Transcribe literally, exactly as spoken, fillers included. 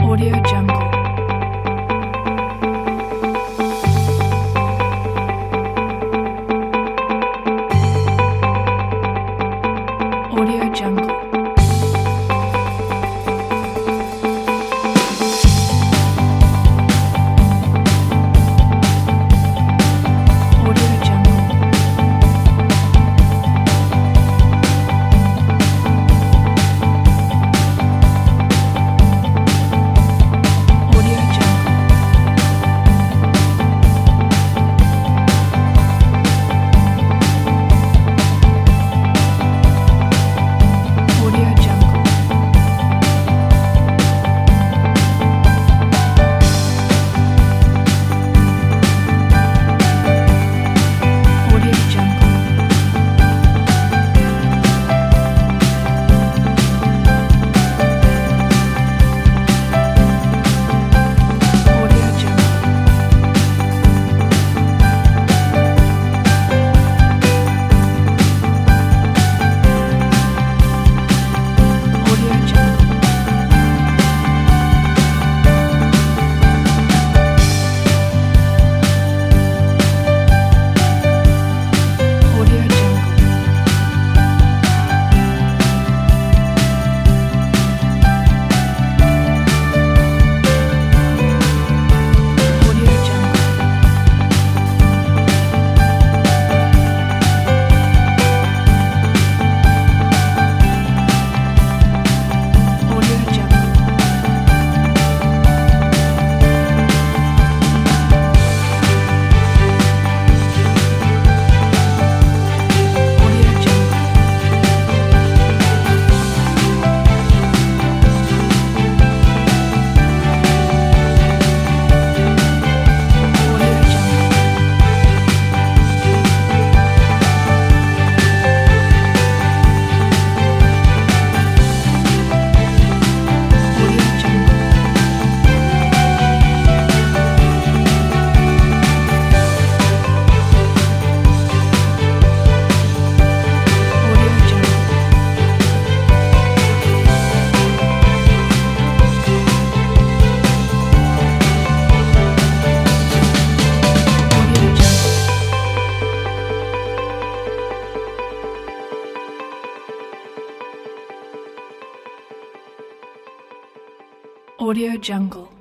Audio Jungle. Audio Jungle. Audio Jungle. Audio Jungle. Audio Jungle. Audio Jungle. Audio Jungle. Audio Jungle. Audio Jungle. Audio Jungle. Audio Jungle. Audio Jungle. Audio Jungle. Audio Jungle. Audio Jungle. Audio Jungle. Audio Jungle.